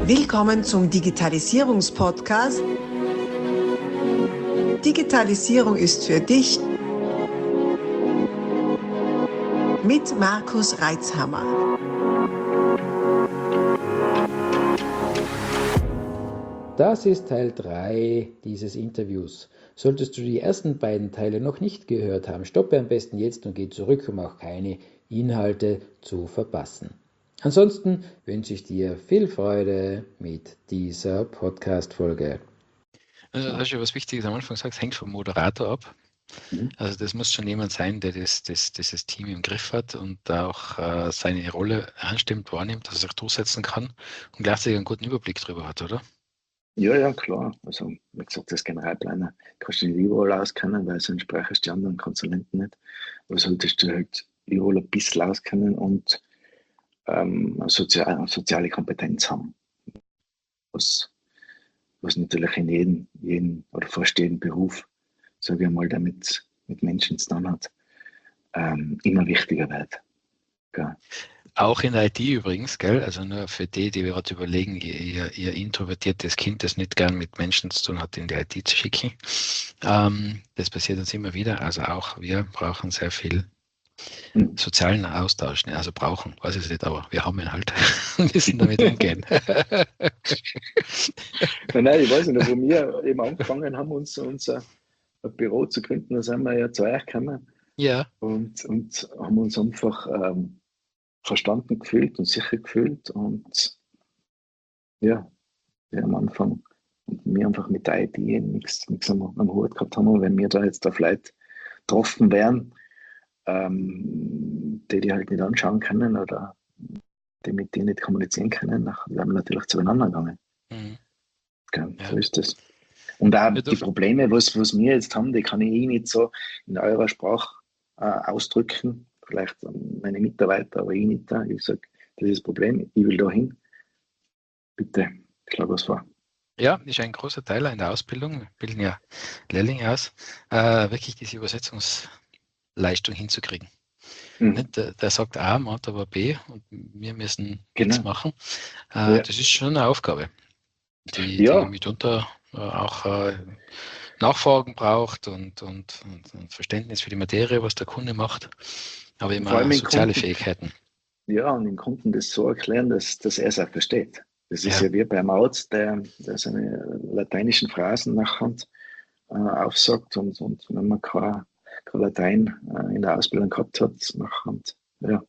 Willkommen zum Digitalisierungspodcast. Digitalisierung ist für dich mit Markus Reitzhammer. Das ist Teil 3 dieses Interviews. Solltest du die ersten beiden Teile noch nicht gehört haben, stoppe am besten jetzt und geh zurück, um auch keine Inhalte zu verpassen. Ansonsten wünsche ich dir viel Freude mit dieser Podcast-Folge. Also, das ist ja was Wichtiges am Anfang gesagt, es hängt vom Moderator ab. Also das muss schon jemand sein, der dieses Team im Griff hat und auch seine Rolle anstimmt, wahrnimmt, dass er sich durchsetzen kann und gleichzeitig einen guten Überblick darüber hat, oder? Ja, klar. Also, wie gesagt, als Generalplaner kannst du dich überall auskennen, weil sonst brauchst du die anderen Konsulenten nicht. Aber solltest du halt überall ein bisschen auskennen und soziale Kompetenz haben. Was natürlich in jedem oder fast jedem Beruf, sage ich mal, der mit Menschen zu tun hat, immer wichtiger wird. Ja. Auch in der IT übrigens, gell? Also nur für die gerade überlegen, ihr introvertiertes Kind, das nicht gern mit Menschen zu tun hat, in die IT zu schicken. Das passiert uns immer wieder. Also auch wir brauchen sehr viel sozialen Austausch. Ne? Also brauchen, weiß ich nicht, aber wir haben ihn halt und müssen damit umgehen. Nein, ich weiß nicht, wo wir eben angefangen haben, unser Büro zu gründen, da sind wir ja zu euch gekommen. Ja. Und haben uns einfach verstanden gefühlt und sicher gefühlt und ja, wir am Anfang und wir einfach mit der IT nichts am Hut gehabt haben, wenn wir da jetzt auf Leute getroffen wären, die halt nicht anschauen können oder die mit denen nicht kommunizieren können, dann wären wir natürlich zueinander gegangen. Ja, so ist das. Und auch die Probleme, was wir jetzt haben, die kann ich nicht so in eurer Sprache ausdrücken. Vielleicht meine Mitarbeiter, aber ich nicht da. Ich sage, das ist das Problem, ich will da hin. Bitte, schlag was vor. Ja, ist ein großer Teil in der Ausbildung. Wir bilden ja Lehrlinge aus, wirklich diese Übersetzungsleistung hinzukriegen. Der sagt A, macht aber B und wir müssen nichts machen. Das ist schon eine Aufgabe, die mitunter auch Nachfragen braucht und Verständnis für die Materie, was der Kunde macht, aber immer auch soziale Fähigkeiten. Ja, und dem Kunden das so erklären, dass er es auch versteht. Das ist ja wie beim Arzt, der seine lateinischen Phrasen nachher aufsagt und wenn man kein Latein in der Ausbildung gehabt hat, nachher,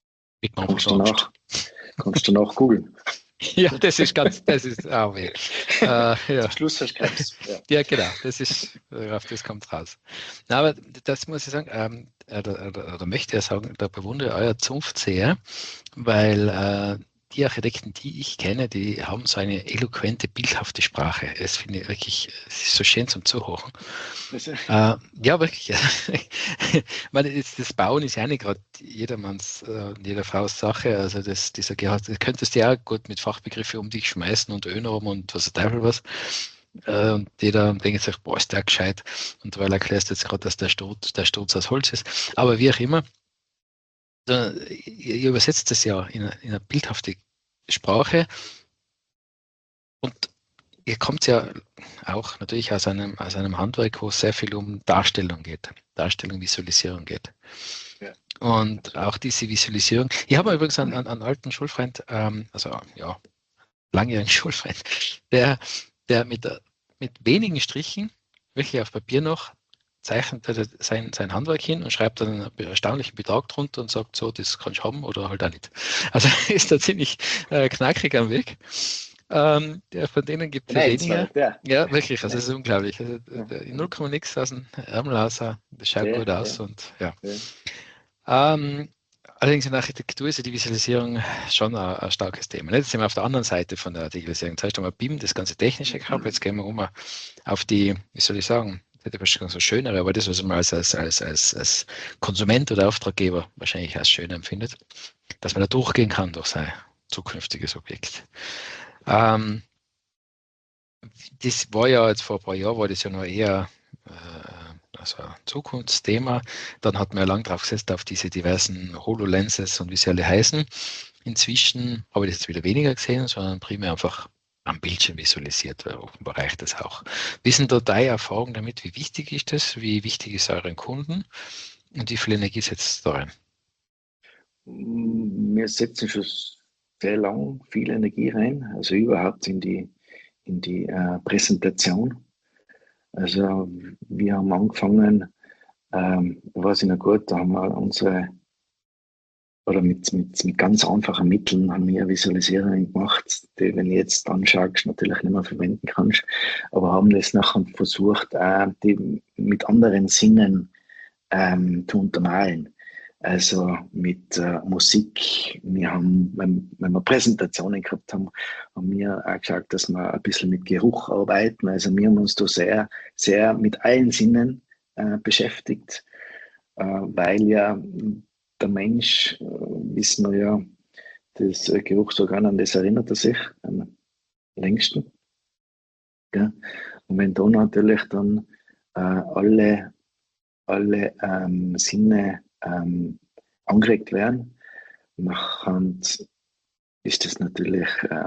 kannst du nach googeln. Ja, das ist auch weh. Ja. Zum Schluss hast du Krebs. Ja, genau, auf das kommt raus. Na, aber das muss ich sagen, oder möchte ich sagen, da bewundere ich euer Zunft sehr, weil die Architekten, die ich kenne, die haben so eine eloquente, bildhafte Sprache. Das finde ich wirklich, es ist so schön zum Zuhören. Ja, wirklich. Ich meine, das Bauen ist ja nicht gerade jedermanns, jeder Frau's Sache. Also du könntest ja auch gut mit Fachbegriffen um dich schmeißen und Önom und was der Teufel was. Und jeder denkt sich, boah, ist der gescheit. Und weil erklärst du jetzt gerade, dass der Sturz aus Holz ist. Aber wie auch immer, ihr übersetzt das ja in eine bildhafte Sprache und ihr kommt ja auch natürlich aus einem Handwerk, wo es sehr viel um Darstellung, Visualisierung geht. Ja. Und auch diese Visualisierung. Ich habe übrigens einen alten Schulfreund, langjährigen Schulfreund, der mit wenigen Strichen, wirklich auf Papier noch, zeichnet er sein Handwerk hin und schreibt dann einen erstaunlichen Betrag drunter und sagt so, das kannst du haben oder halt auch nicht. Also ist da ziemlich knackig am Weg. Von denen gibt es weniger. Ja, wirklich, also das ist unglaublich. Also, in 0, nix aus dem Ärmel raus, das schaut gut aus und ja. Allerdings in der Architektur ist ja die Visualisierung schon ein starkes Thema. Jetzt sind wir auf der anderen Seite von der Digitalisierung. Zuerst haben wir BIM, das ganze Technische gehabt, jetzt gehen wir auf die, wie soll ich sagen, so schönere, aber das, was man als Konsument oder Auftraggeber wahrscheinlich als schön empfindet, dass man da durchgehen kann durch sein zukünftiges Objekt. Das war ja jetzt vor ein paar Jahren, war das ja noch eher ein Zukunftsthema. Dann hat man ja lang drauf gesetzt auf diese diversen HoloLenses und wie sie alle heißen. Inzwischen habe ich das jetzt wieder weniger gesehen, sondern primär einfach am Bildschirm visualisiert, weil offenbar reicht das auch. Wie sind da deine Erfahrungen damit? Wie wichtig ist das? Wie wichtig ist euren Kunden? Und wie viel Energie setzt da rein? Wir setzen schon sehr lang viel Energie rein, also überhaupt in die Präsentation. Also wir haben angefangen, weiß ich noch gut, da haben wir mit ganz einfachen Mitteln haben wir Visualisierungen gemacht, die, wenn du jetzt anschaust, natürlich nicht mehr verwenden kannst, aber haben das nachher versucht, die mit anderen Sinnen zu untermalen. Also mit Musik. Wir haben, wenn wir Präsentationen gehabt haben, haben wir auch geschaut, dass wir ein bisschen mit Geruch arbeiten. Also wir haben uns da sehr, sehr mit allen Sinnen beschäftigt, weil ja der Mensch, wissen wir ja, das Geruchsorgan, an das erinnert er sich am längsten. Ja? Und wenn da natürlich dann alle Sinne angeregt werden, nachher ist das natürlich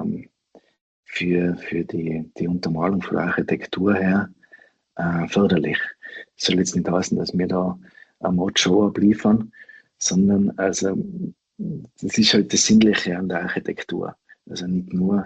für die Untermalung von der Architektur her förderlich. Es soll jetzt nicht heißen, dass wir da eine Mod-Show abliefern, sondern also das ist halt das Sinnliche an der Architektur. Also nicht nur,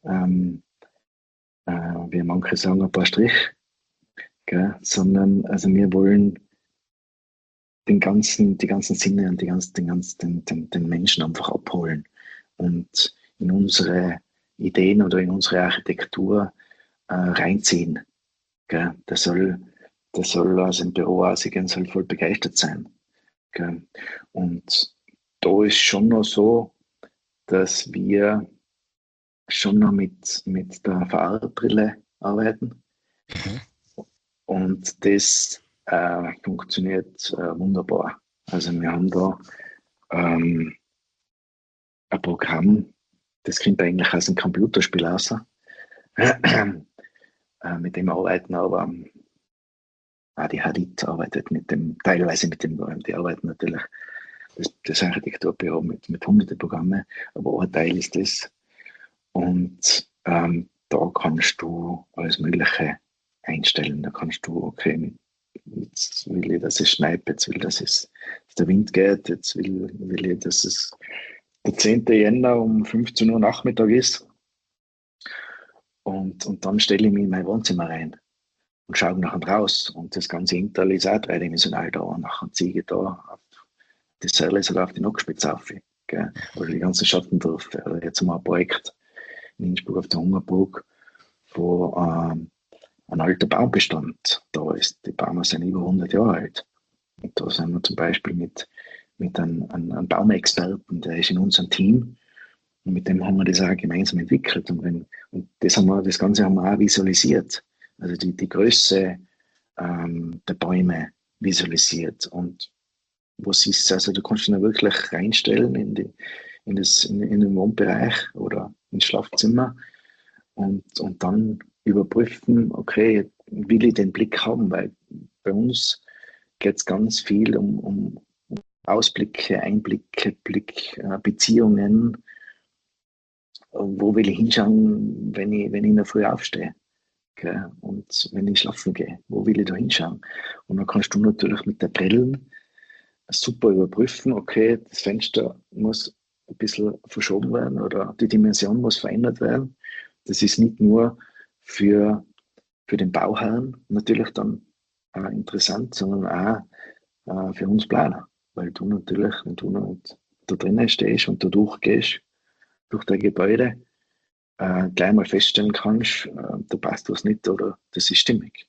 wie manche sagen, ein paar Strich, gell, sondern also wir wollen die ganzen Sinne und den Menschen einfach abholen und in unsere Ideen oder in unsere Architektur reinziehen. Gell. Das soll aus dem Büro ausgehen, soll voll begeistert sein. Gell. Und da ist schon noch so, dass wir schon noch mit der VR-Brille arbeiten. Und das funktioniert wunderbar. Also wir haben da ein Programm, das kommt eigentlich aus einem Computerspiel raus. Mit dem arbeiten aber die Hadid arbeitet teilweise mit dem, die arbeiten natürlich das Architekturbüro mit hunderten Programmen, aber ein Teil ist das. Und da kannst du alles Mögliche einstellen. Da kannst du, okay, jetzt will ich, dass es schneit, jetzt will ich, dass der Wind geht, jetzt will ich, dass es der 10. Jänner um 15 Uhr Nachmittag ist. Und dann stelle ich mich in mein Wohnzimmer rein und schaue nachher raus. Und das ganze Interl ist auch dreidimensional da. Und nachher ziehe ich da auf die Seile sogar auf die Nackspitze auf. Gell? Oder die ganzen Schatten drauf. Oder jetzt haben wir ein Projekt in Innsbruck auf der Hungerburg, wo ein alter Baumbestand da ist. Die Bäume sind über 100 Jahre alt. Und da sind wir zum Beispiel mit einem Baumexperten, der ist in unserem Team. Und mit dem haben wir das auch gemeinsam entwickelt. Und das Ganze haben wir auch visualisiert. Also die Größe der Bäume visualisiert. Und was ist, also du kannst ihn ja wirklich reinstellen in den Wohnbereich oder ins Schlafzimmer und dann überprüfen, okay, will ich den Blick haben, weil bei uns geht es ganz viel um Ausblicke, Einblicke, Beziehungen. Wo will ich hinschauen, wenn ich in der Früh aufstehe? Okay? Und wenn ich schlafen gehe, wo will ich da hinschauen? Und dann kannst du natürlich mit der Brille super überprüfen, okay, das Fenster muss ein bisschen verschoben werden oder die Dimension muss verändert werden. Das ist nicht nur für den Bauherrn natürlich dann interessant, sondern auch für uns Planer. Weil du natürlich, wenn du da drinnen stehst und da durchgehst, durch dein Gebäude, gleich mal feststellen kannst, da passt was nicht oder das ist stimmig.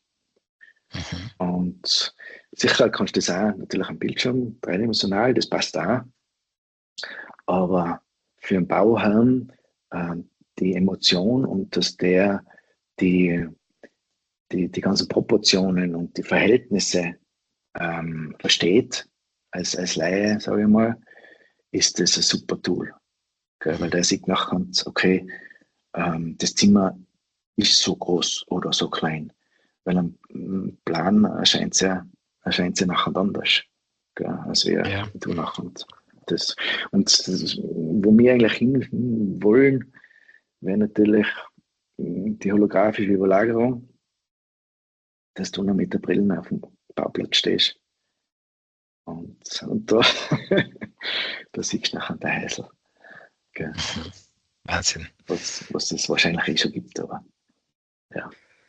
Und sicher kannst du das auch natürlich am Bildschirm, dreidimensional, das passt auch. Aber für einen Bauherrn die Emotion und dass der die ganzen Proportionen und die Verhältnisse versteht, als Laie, sage ich mal, ist das ein super Tool. Okay, weil der sieht nachher, okay, das Zimmer ist so groß oder so klein. Weil am Plan erscheint es ja nachher anders. Okay, als wir nachher Wo wir eigentlich hin wollen, wäre natürlich die holographische Überlagerung, dass du noch mit der Brille auf dem Bauplatz stehst. Und da, da siehst du nachher den Häusl. Okay. Wahnsinn. Was es wahrscheinlich eh schon gibt, aber ja.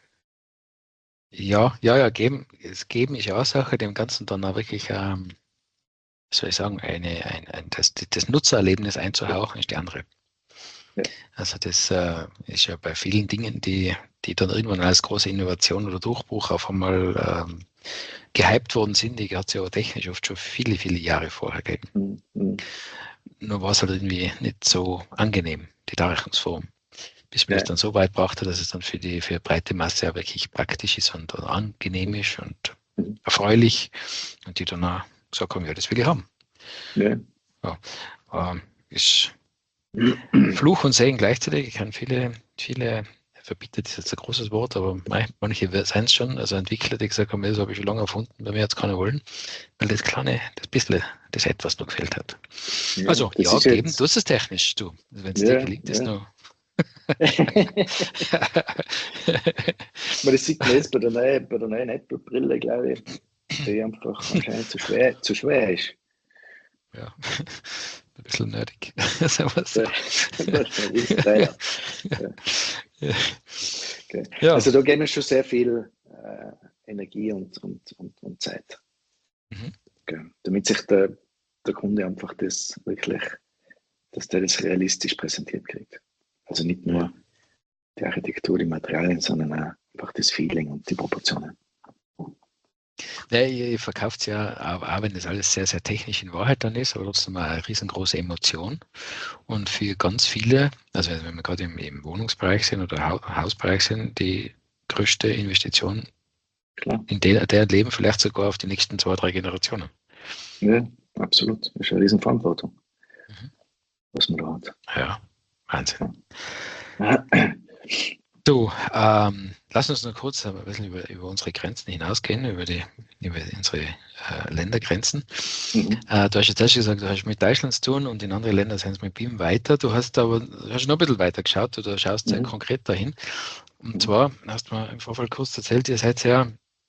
Ja, geben ist auch Sache, dem Ganzen dann auch wirklich, soll ich sagen, das Nutzererlebnis einzuhauchen, ist die andere. Ja. Also das ist ja bei vielen Dingen, die dann irgendwann als große Innovation oder Durchbruch auf einmal gehypt worden sind, die hat es ja auch technisch oft schon viele, viele Jahre vorher gegeben. Mhm. Nur war es halt irgendwie nicht so angenehm, die Darreichungsform. Bis man es dann so weit brachte, dass es dann für breite Masse ja wirklich praktisch ist und angenehm ist und erfreulich. Und die dann auch gesagt haben, ja, das will ich haben. Ja. Ist Fluch und Segen gleichzeitig. Ich kann viele verbietet ist jetzt ein großes Wort, aber manche seien es schon, also Entwickler, die gesagt haben, das habe ich schon lange erfunden, bei mir jetzt keiner wollen, weil das etwas noch gefehlt hat. Ja, also, ja, geben, jetzt... du hast es technisch, du. Wenn es dir gelingt, ist noch... Aber das sieht man jetzt bei der neuen Apple-Brille, glaube ich, die einfach anscheinend zu schwer ist. Ja, ein bisschen nerdig. Sagen wir so. Okay. Ja. Also da geben wir schon sehr viel Energie und Zeit. Okay. Damit sich der Kunde einfach dass der das realistisch präsentiert kriegt. Also nicht nur die Architektur, die Materialien, sondern auch einfach das Feeling und die Proportionen. Ja, ihr verkauft es ja, auch wenn das alles sehr, sehr technisch in Wahrheit dann ist, aber trotzdem eine riesengroße Emotion. Und für ganz viele, also wenn wir gerade im Wohnungsbereich sind oder Hausbereich sind, die größte Investition in deren Leben vielleicht sogar auf die nächsten 2-3 Generationen. Ja, absolut. Das ist eine Riesenverantwortung, was man da hat. Ja, Wahnsinn. Ja. Du, lass uns noch kurz ein bisschen über unsere Grenzen hinausgehen, über unsere Ländergrenzen. Du hast jetzt erst gesagt, du hast mit Deutschland zu tun und in andere Länder sind es mit BIM weiter. Du hast noch ein bisschen weiter geschaut oder schaust sehr konkret dahin. Und zwar hast du mir im Vorfall kurz erzählt, ihr seid ja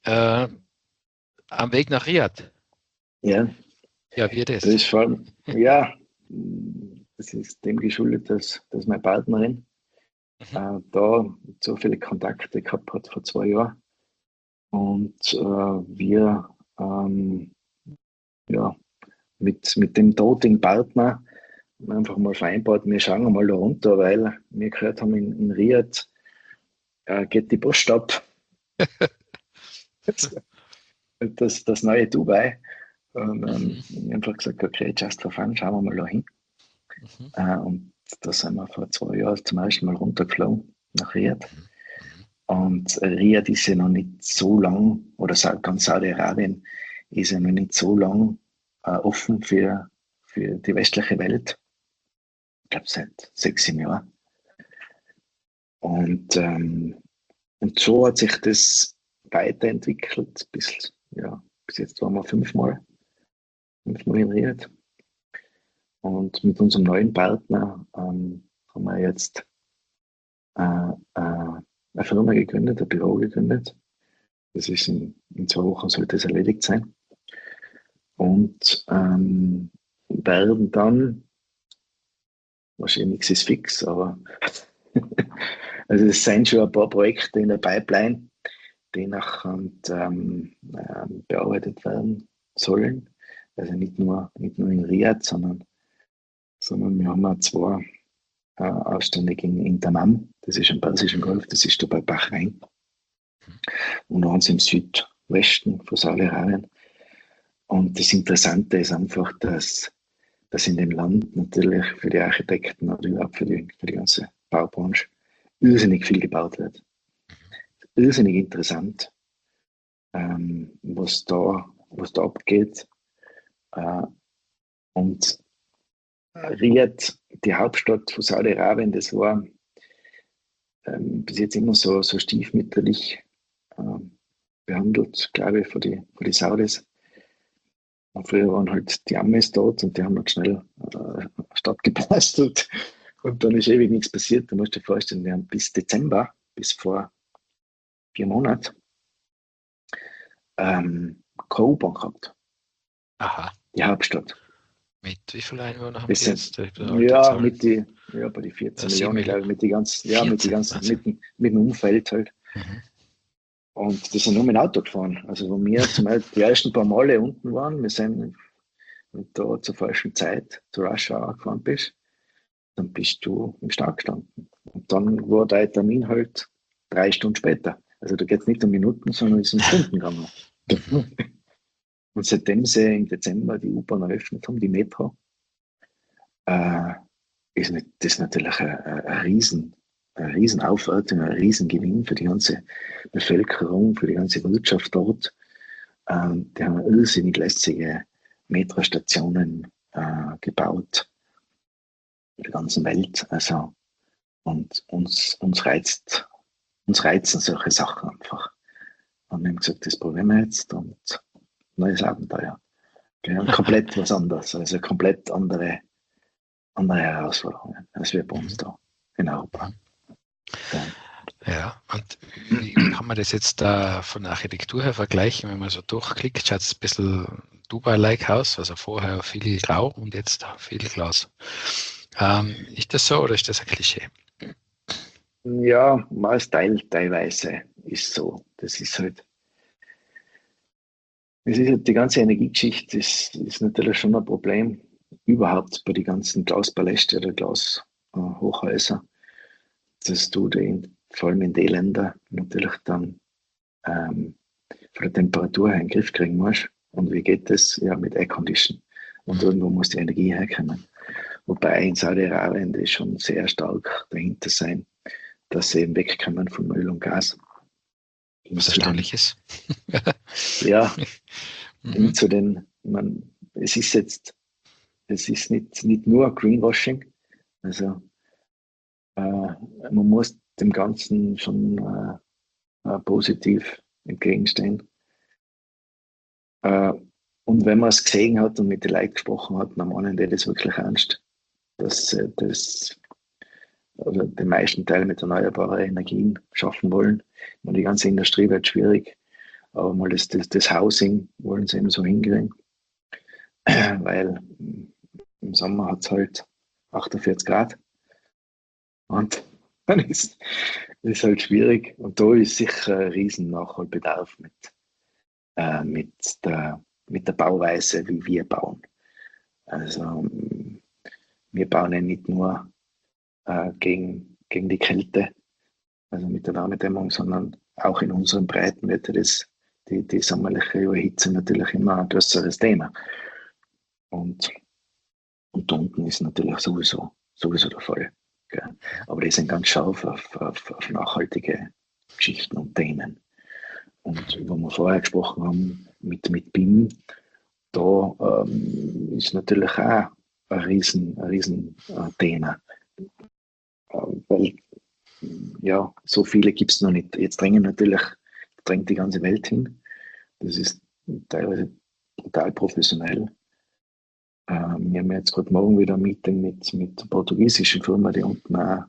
am Weg nach Riad. Ja. Ja, wie das? Das ist vor allem, ja, das ist dem geschuldet, dass meine Partnerin da so viele Kontakte gehabt hat vor 2 Jahren. Und wir mit dem dortigen Partner einfach mal vereinbart, wir schauen mal da runter, weil wir gehört haben, in Riad geht die Post ab. das neue Dubai. Und einfach gesagt, okay, just for fun, schauen wir mal da hin. Und da sind wir vor 2 Jahren zum ersten Mal runtergeflogen nach Riad. Und Riad ist ja noch nicht so lang, oder ganz Saudi-Arabien ist ja noch nicht so lang offen für die westliche Welt. Ich glaube seit 6-7 Jahren. Und so hat sich das weiterentwickelt bis jetzt waren wir 5 Mal in Riad. Und mit unserem neuen Partner haben wir jetzt eine Firma gegründet, ein Büro gegründet. Das ist in 2 Wochen sollte es erledigt sein. Und werden dann, wahrscheinlich nichts ist fix, aber also es sind schon ein paar Projekte in der Pipeline, die nachher bearbeitet werden sollen. Also nicht nur in Riad, sondern wir haben auch 2 Ausstände in Dammam, das ist im Persischen Golf, das ist da bei Bahrain. Und eins im Südwesten von Saudi-Arabien. Und das Interessante ist einfach, dass in dem Land natürlich für die Architekten oder überhaupt für die ganze Baubranche irrsinnig viel gebaut wird. Irrsinnig interessant, was da abgeht. Und Riad, die Hauptstadt von Saudi-Arabien, das war bis jetzt immer so stiefmütterlich behandelt, glaube ich, für die Saudis. Und früher waren halt die Amis dort und die haben halt schnell Stadt gebastelt. Und dann ist ewig nichts passiert. Du musst dir vorstellen, wir haben bis Dezember, bis vor 4 Monaten, keine U-Bahn gehabt. Aha. Die Hauptstadt. Mit wie vielen Einwohnern haben Bisschen, die jetzt? Ja, bei die 14 Ja, Millionen, glaube ich, mit dem Umfeld halt. Mhm. Und die sind nur mit dem Auto gefahren. Also wo wir zum Beispiel die ersten paar Male unten waren, wir sind da zur falschen Zeit, zur Rush Hour gefahren bist, dann bist du im Stau gestanden. Und dann war dein Termin halt 3 Stunden später. Also da geht es nicht um Minuten, sondern es ist um Stunden gegangen. Und seitdem sie im Dezember die U-Bahn eröffnet haben, die Metro, ist das natürlich eine Riesenaufwertung, ein Riesengewinn für die ganze Bevölkerung, für die ganze Wirtschaft dort. Die haben irrsinnig lässige Metrostationen gebaut in der ganzen Welt. Also, und uns reizen solche Sachen einfach. Und wir haben gesagt, das probieren wir jetzt und neues Abenteuer. Okay, und komplett was anderes, also komplett andere Herausforderungen, als wir bei uns da in Europa. Ja, und wie kann man das jetzt da von der Architektur her vergleichen, wenn man so durchklickt, schaut es ein bisschen Dubai-like aus, also vorher viel grau und jetzt viel Glas. Ist das so oder ist das ein Klischee? Ja, teilweise ist so. Das ist halt die ganze Energiegeschichte ist natürlich schon ein Problem. Überhaupt bei den ganzen Glaspaläste oder Glashochhäuser, dass du vor allem in den Ländern natürlich dann von der Temperatur her in den Griff kriegen musst. Und wie geht das? Ja, mit Aircondition. Und irgendwo muss die Energie herkommen. Wobei in Saudi-Arabien das schon sehr stark dahinter sein, dass sie eben wegkommen von Öl und Gas. Was erstaunlich ist. Ja, es ist nicht nur Greenwashing. Also man muss dem Ganzen schon positiv entgegenstehen. Und wenn man es gesehen hat und mit den Leuten gesprochen hat, dann meinen die das wirklich ernst, dass das oder den meisten Teil mit erneuerbaren Energien schaffen wollen. Und die ganze Industrie wird schwierig, aber mal das Housing wollen sie eben so hinkriegen, weil im Sommer hat es halt 48 Grad und dann ist halt schwierig. Und da ist sicher ein riesen Nachholbedarf mit der Bauweise, wie wir bauen. Also wir bauen ja nicht nur gegen die Kälte, also mit der Wärmedämmung, sondern auch in unseren Breiten wird die sommerliche Überhitze natürlich immer ein größeres Thema. Und da unten ist natürlich sowieso der Fall. Gell? Aber die sind ganz scharf auf nachhaltige Geschichten und Themen. Und wo wir vorher gesprochen haben mit BIM, da ist natürlich auch ein riesen Thema. Weil ja, so viele gibt es noch nicht. Jetzt drängt die ganze Welt hin. Das ist teilweise total professionell. Wir haben jetzt gerade morgen wieder ein Meeting mit der portugiesischen Firma, die unten auch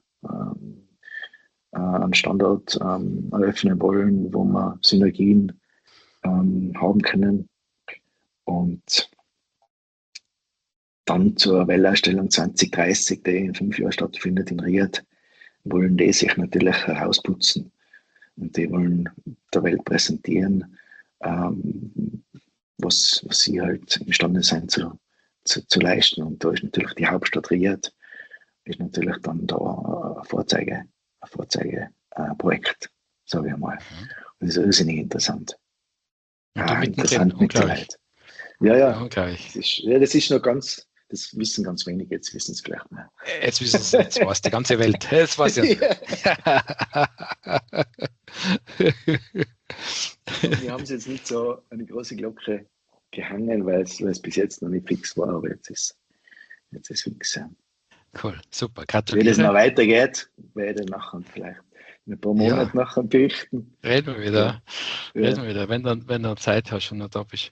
einen Standort eröffnen wollen, wo wir Synergien haben können. Und dann zur Weltausstellung 2030, die in 5 Jahren stattfindet in Riyadh, wollen die sich natürlich herausputzen. Und die wollen der Welt präsentieren, was sie halt imstande sind zu leisten. Und da ist natürlich die Hauptstadt Riyadh, ist natürlich dann da ein Vorzeigeprojekt, sage ich mal. Und das ist irrsinnig interessant. Interessant mit der Leute. Ja. Das ist noch ganz, das wissen ganz wenige, jetzt wissen es vielleicht mehr. Jetzt wissen es, jetzt weiß die ganze Welt. Jetzt weiß ich. Wir haben es jetzt nicht so an die große Glocke gehangen, weil es bis jetzt noch nicht fix war, aber jetzt ist fix. Ja. Cool, super. Gratuliere. Wenn es noch weitergeht, werde ich nachher vielleicht ein paar Monate nachher berichten. Reden wir wieder. Reden wir wieder, wenn du Zeit hast und noch da bist.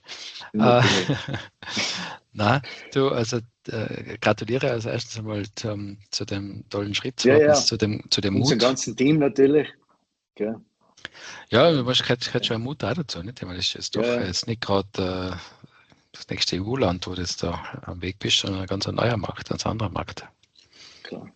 Na, du, also gratuliere als erstes einmal zu dem tollen Schritt, zu dem Mut. Unser ganzen Team natürlich. Okay. Ja, du gehört schon Mut auch dazu, nicht? Ich meine, das ist jetzt doch jetzt nicht gerade das nächste EU-Land, wo du jetzt da am Weg bist, sondern ein ganz neuer Markt, ein ganz anderer Markt. Klar.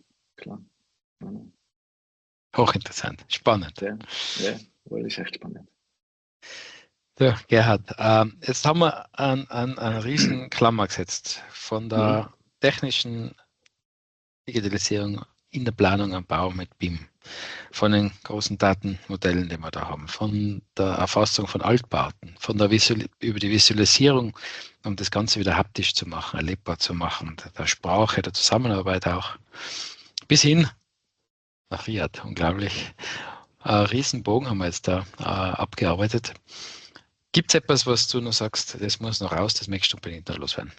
Hochinteressant, spannend. Ja, das ist echt spannend. Ja, Gerhard, jetzt haben wir einen riesen Klammer gesetzt von der technischen Digitalisierung in der Planung am Bau mit BIM, von den großen Datenmodellen, die wir da haben, von der Erfassung von Altbauten, von der über die Visualisierung, um das Ganze wieder haptisch zu machen, erlebbar zu machen, der Sprache, der Zusammenarbeit auch, bis hin nach Riyadh, unglaublich. Einen riesen Bogen haben wir jetzt da abgearbeitet. Gibt es etwas, was du noch sagst, das muss noch raus, das möchtest du unbedingt noch loswerden?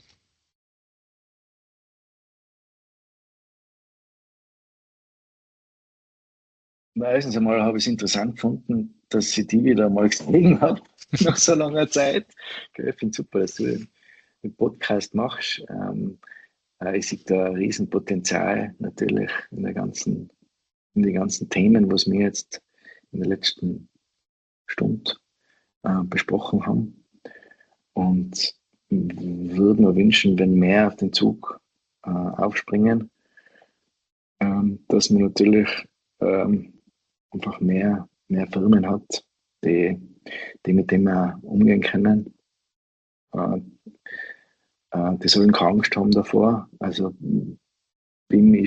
Erstens einmal habe ich es interessant gefunden, dass ich die wieder mal gesehen habe, nach so langer Zeit. Ich finde es super, dass du den Podcast machst. Ich sehe da ein Riesenpotenzial natürlich in den ganzen Themen, was wir jetzt in der letzten Stunde besprochen haben. Und würde mir wünschen, wenn mehr auf den Zug aufspringen, dass man natürlich einfach mehr Firmen hat, die mit dem umgehen können. Die sollen keine Angst haben davor. Also BIM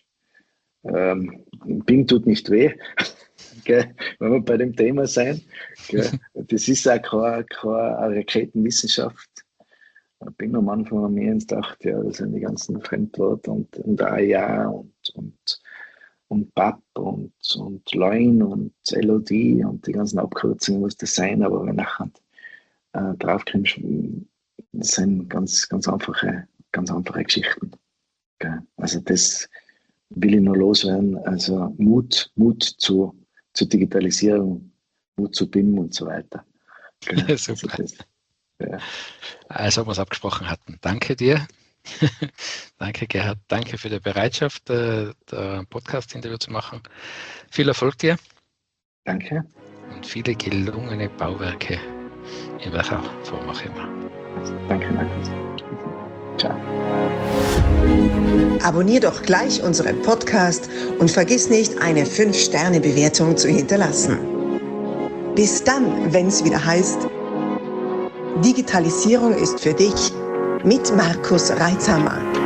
tut nicht weh, gell, wenn wir bei dem Thema sein. Gell. Das ist auch keine Raketenwissenschaft. Ich bin am Anfang an mir ins gedacht, das sind die ganzen Fremdwörter und AIA und BAP und Lean und LOD und die ganzen Abkürzungen muss das sein, aber wenn nachher drauf kommst, das sind ganz einfache Geschichten. Okay. Also das will ich noch loswerden. Also Mut zur Digitalisierung, Mut zu BIM und so weiter. Okay. Super. Also wir es abgesprochen hatten. Danke dir. Danke, Gerhard. Danke für die Bereitschaft, der Podcast-Interview zu machen. Viel Erfolg dir. Danke. Und viele gelungene Bauwerke, in welcher Form auch immer. Danke, Markus. Ciao. Abonnier doch gleich unseren Podcast und vergiss nicht, eine 5-Sterne-Bewertung zu hinterlassen. Bis dann, wenn es wieder heißt, Digitalisierung ist für dich mit Markus Reitzhammer.